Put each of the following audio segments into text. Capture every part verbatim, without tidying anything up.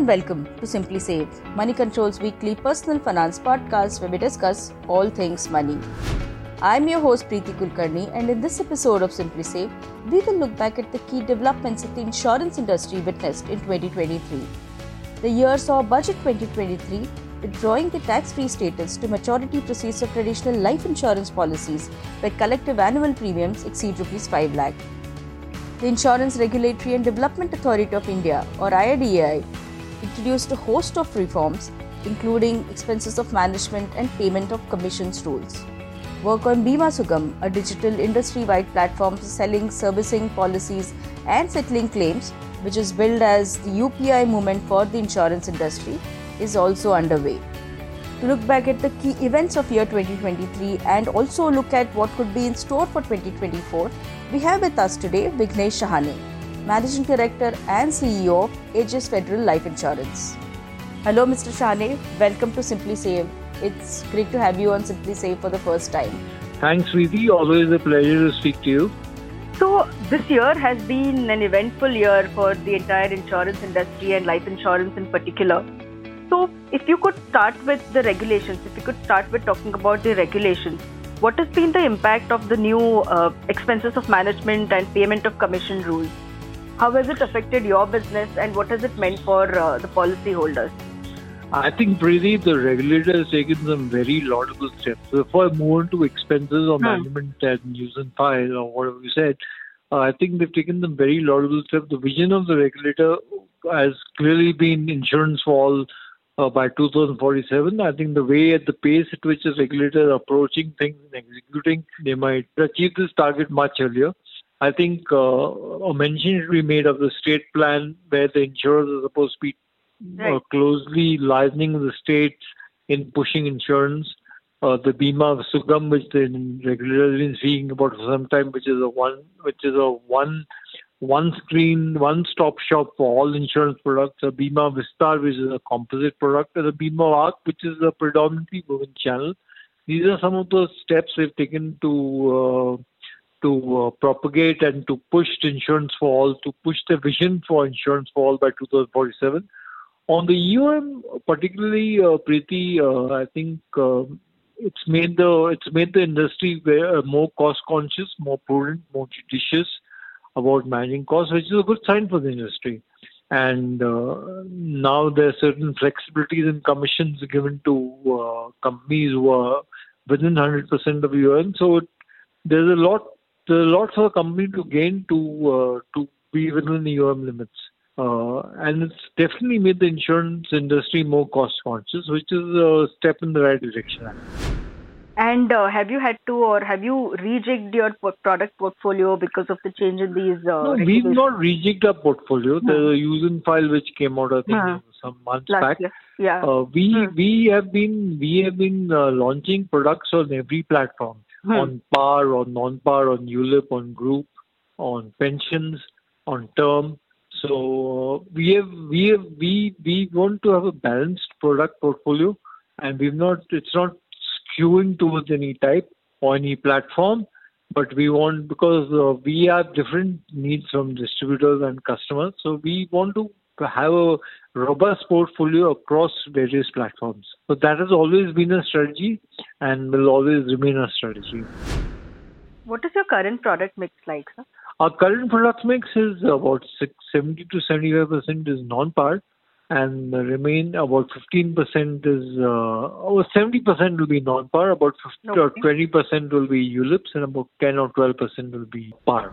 and welcome to Simply Save, Money Control's weekly personal finance podcast where we discuss all things money. I'm your host Preeti Kulkarni, and in this episode of Simply Save, we will look back at the key developments that the insurance industry witnessed in twenty twenty-three. The year saw Budget twenty twenty-three withdrawing the tax-free status to maturity proceeds of traditional life insurance policies where collective annual premiums exceed rupees five lakh. The Insurance Regulatory and Development Authority of India, or I R D A I, introduced a host of reforms, including expenses of management and payment of commissions rules. Work on Bima Sugam, a digital industry-wide platform for selling, servicing policies and settling claims, which is billed as the U P I movement for the insurance industry, is also underway. To look back at the key events of year twenty twenty-three and also look at what could be in store for twenty twenty-four, we have with us today Vignesh Shahane, Managing Director and C E O of Aegis Federal Life Insurance. Hello Mister Shahane, welcome to Simply Save. It's great to have you on Simply Save for the first time. Thanks Preeti, always a pleasure to speak to you. So this year has been an eventful year for the entire insurance industry and life insurance in particular. So if you could start with the regulations, if you could start with talking about the regulations, what has been the impact of the new uh, expenses of management and payment of commission rules? How has it affected your business and what has it meant for uh, the policy holders? I think, Preeti, the regulator has taken some very laudable steps. So if I move on to expenses of hmm. management and use and file or whatever you said, uh, I think they've taken some very laudable steps. The vision of the regulator has clearly been insurance for all uh, by two thousand forty-seven. I think the way at the pace at which the regulator are approaching things and executing, they might achieve this target much earlier. I think uh, a mention should be made of the state plan where the insurers are supposed to be Right. Uh, closely liaising the states in pushing insurance. Uh, the Bima Sugam, which the regulator has been speaking about for some time, which is a one, which is a one, one screen, one-stop shop for all insurance products. A Bima Vistar, which is a composite product, and a Bima Arc, which is a predominantly women channel. These are some of the steps we've taken to uh, to uh, propagate and to push insurance for all, to push the vision for insurance for all by two thousand forty-seven. On the E O M, particularly, uh, Preeti, uh, I think uh, it's made the it's made the industry very, uh, more cost conscious, more prudent, more judicious about managing costs, which is a good sign for the industry. And uh, now there are certain flexibilities in commissions given to uh, companies who are within one hundred percent of E O M. So it, there's a lot there's a lot for a company to gain to uh, to be within the E O M limits. Uh, and it's definitely made the insurance industry more cost conscious, which is a step in the right direction. And uh, have you had to, or have you rejigged your product portfolio because of the change in these? Uh, no, we've not rejigged our portfolio. Hmm. There's a use and file which came out, I think, hmm. some months Last back. Year. Yeah. Uh, we hmm. we have been we have been uh, launching products on every platform, hmm. on par, on non-par, on U L I P, on group, on pensions, on term. So uh, we have we have we we want to have a balanced product portfolio, and we've not it's not skewing towards any type or any platform, but we want because uh, we have different needs from distributors and customers, so we want to have a robust portfolio across various platforms. So that has always been a strategy and will always remain a strategy. What is your current product mix like, sir? Our current product mix is about seventy to seventy-five percent is non-par, and the remain about fifteen percent is, uh, or seventy percent will be non-par, about fifty okay. or twenty percent will be U L I Ps, and about ten or twelve percent will be par.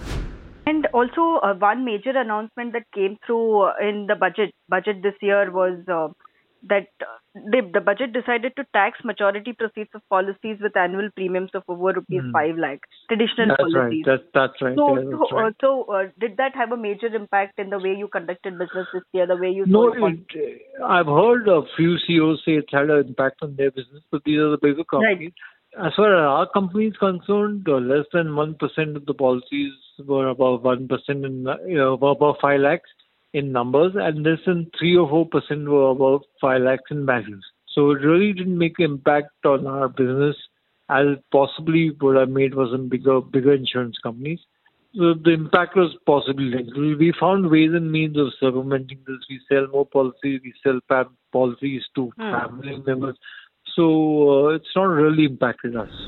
And also, uh, one major announcement that came through in the budget budget this year was uh, that uh, the, the budget decided to tax maturity proceeds of policies with annual premiums of over rupees mm. five lakh, traditional that's policies. Right. That's, that's right. So, yeah, that's so, right. Uh, so uh, did that have a major impact in the way you conducted business this year, the way you No, sold it, I've heard a few C E Os say it's had an impact on their business, but these are the bigger companies. Right. As far as our company is concerned, uh, less than one percent of the policies were above one percent in, you know, above five lakhs in numbers, and less than three or four percent were above five lakhs in values. So it really didn't make an impact on our business as it possibly would have made for some bigger, bigger insurance companies. the, the impact was possibly negligible. We found ways and means of circumventing this. We sell more policies. We sell PAM policies to Hmm. family members. So uh, it's not really impacted us.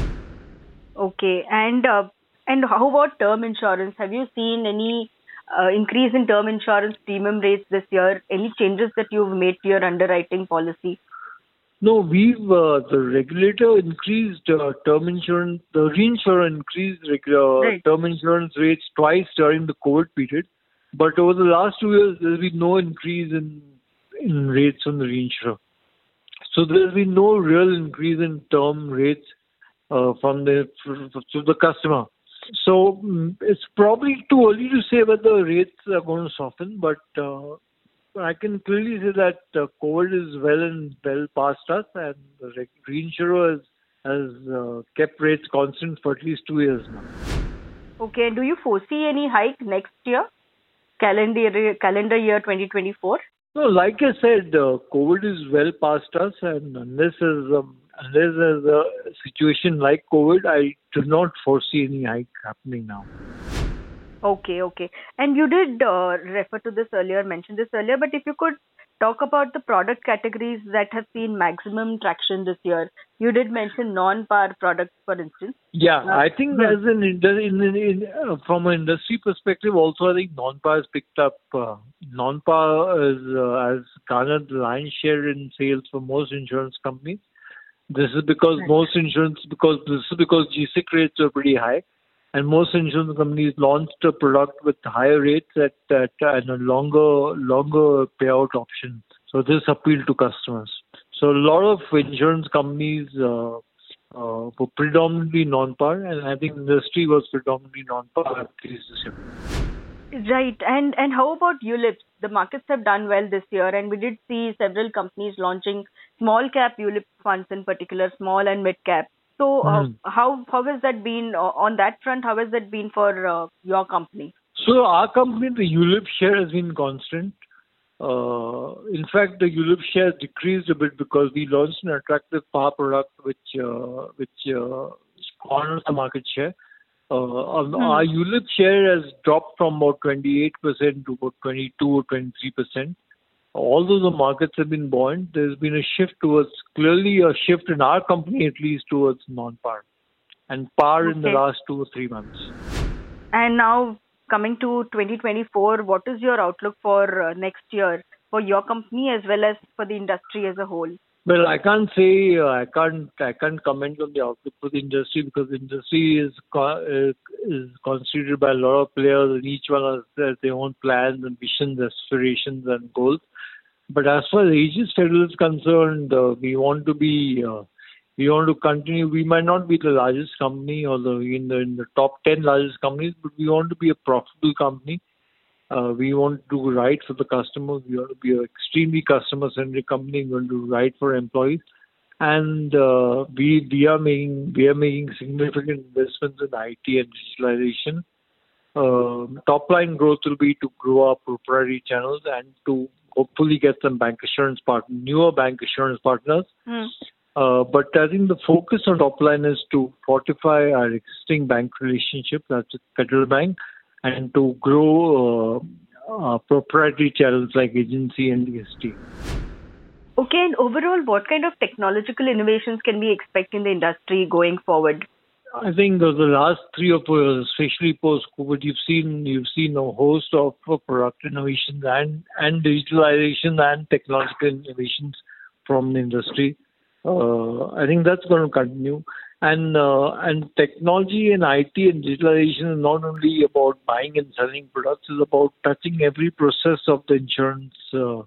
Okay. And uh, and how about term insurance? Have you seen any uh, increase in term insurance premium rates this year? Any changes that you've made to your underwriting policy? No, we've, uh, the regulator increased uh, term insurance, the reinsurer increased regular Right. term insurance rates twice during the COVID period. But over the last two years, there's been no increase in, in rates on the reinsurer. So there's been no real increase in term rates uh, from the to the customer. So mm, it's probably too early to say whether rates are going to soften, but uh, I can clearly say that uh, COVID is well and well past us, and the re- reinsurer has, has uh, kept rates constant for at least two years now. Okay. Do you foresee any hike next year, calendar year, calendar year twenty twenty-four? No, like I said, uh, COVID is well past us, and unless there's, um, unless there's a situation like COVID, I do not foresee any hike happening now. Okay, okay. And you did uh, refer to this earlier, mention this earlier, but if you could talk about the product categories that have seen maximum traction this year. You did mention non-par products, for instance. Yeah, Uh, I think hmm. as an inter- in, in, in, uh, from an industry perspective, also I think non-par has picked up. Uh, non-par is, uh, has garnered the lion's share in sales for most insurance companies. This is because Right. most insurance because this is because G S I C rates are pretty high. And most insurance companies launched a product with higher rates at, at and a longer longer payout option. So this appealed to customers. So a lot of insurance companies uh, uh, were predominantly non-par, and I think industry was predominantly non-par. At least this year. Right. And and how about U L I Ps? The markets have done well this year, and we did see several companies launching small cap U L I P funds, in particular, small and mid cap. So uh, Mhm. how how has that been uh, on that front? How has that been for uh, your company? So our company, the U L I P share has been constant. Uh, in fact, the U L I P share decreased a bit because we launched an attractive par product which uh, which uh, corners the market share. Uh, on- Hmm. Our U L I P share has dropped from about twenty-eight percent to about twenty-two or twenty-three percent. Although the markets have been buoyant, there's been a shift towards, clearly a shift in our company at least towards non-par and par in the Okay. last two or three months. And now coming to twenty twenty-four, what is your outlook for uh, next year for your company as well as for the industry as a whole? Well, I can't say, uh, I can't, I can't comment on the outlook for the industry because the industry is co- uh, is constituted by a lot of players, and each one has their their own plans, ambitions, aspirations, and goals. But as far as Aegis Federal is concerned, uh, we want to be, uh, we want to continue. We might not be the largest company or the in the in the top ten largest companies, but we want to be a profitable company. Uh, we want to do right for the customer. We want to be an extremely customer-centric company. We want to do right for employees, and uh, we we are making we are making significant investments in I T and digitalization. Um, top line growth will be to grow our proprietary channels and to hopefully get some bank assurance partner, newer bank assurance partners. Hmm. Uh, but I think the focus on top line is to fortify our existing bank relationship, that's Federal Bank, and to grow uh, uh, proprietary channels like agency and D S T. Okay, and overall, what kind of technological innovations can we expect in the industry going forward? I think the the last three or four years, especially post-COVID, you've seen you've seen a host of uh, product innovations and and digitalization and technological innovations from the industry. Uh, I think that's going to continue. And uh, and technology and I T and digitalization is not only about buying and selling products; it's about touching every process of the insurance uh,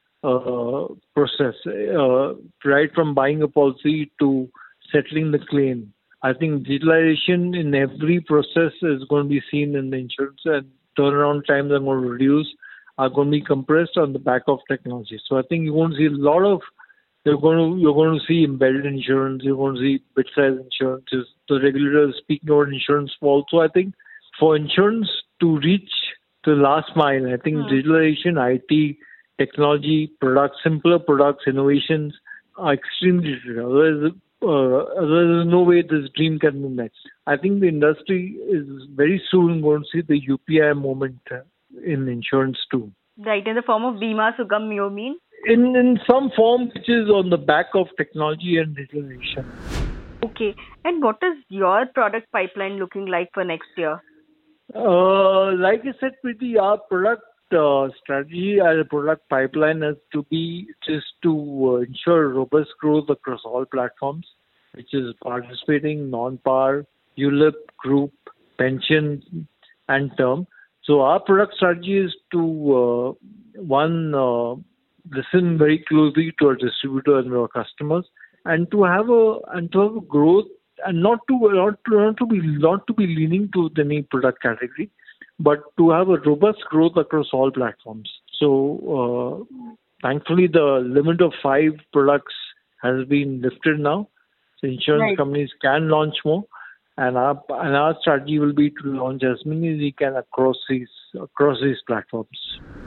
uh, process, uh, right from buying a policy to settling the claim. I think digitalization in every process is going to be seen in the insurance, and turnaround times are going to reduce, are going to be compressed on the back of technology. So I think you're going to see a lot of, you're going to you're going to see embedded insurance, you're going to see bit-size insurances. The regulator is speaking about insurance also. I think for insurance to reach the last mile, I think Hmm. digitalization, I T, technology, products, simpler products, innovations are extremely critical. Otherwise, uh, there's no way this dream can be met. I think the industry is very soon going to see the U P I moment in insurance too. Right, in the form of Bima Sugam, you mean? In in some form which is on the back of technology and digitalization. Okay, and what is your product pipeline looking like for next year? Uh, like I said, Preeti, our product uh, strategy and product pipeline has to be just to uh, ensure robust growth across all platforms, which is participating, non-par, U L I P, group, pension, and term. So our product strategy is to uh, one uh, listen very closely to our distributor and our customers, and to have a and to have a growth, and not to not to, not to be not to be leaning to any product category, but to have a robust growth across all platforms. So uh, thankfully, the limit of five products has been lifted now. So insurance Right. companies can launch more, and our and our strategy will be to launch as many as we can across these across these platforms.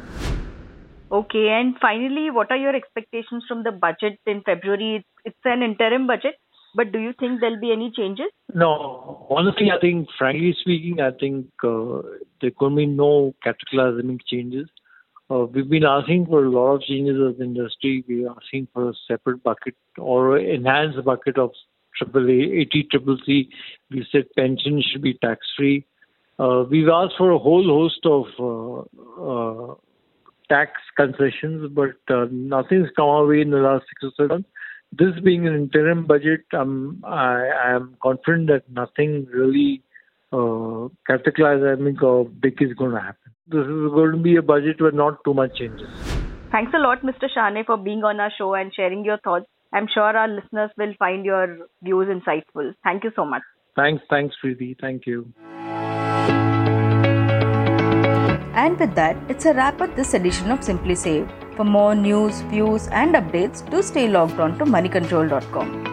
Okay, and finally, what are your expectations from the budget in February? It's, it's an interim budget, but do you think there'll be any changes? No, honestly, I think, frankly speaking, I think uh, there could be no cataclysmic changes. Uh, we've been asking for a lot of changes as an industry. We're asking for a separate bucket or enhanced bucket of triple A, eighty triple C. We said pension should be tax-free. Uh, we've asked for a whole host of uh, uh, tax concessions, but uh, nothing's come our way in the last six or seven months. This being an interim budget, um, I, I am confident that nothing really uh, cataclysmic or big is going to happen. This is going to be a budget where not too much changes. Thanks a lot, Mister Shane, for being on our show and sharing your thoughts. I'm sure our listeners will find your views insightful. Thank you so much. Thanks, thanks, Preeti. Thank you. And with that, it's a wrap up this edition of Simply Save. For more news, views, and updates, do stay logged on to money control dot com.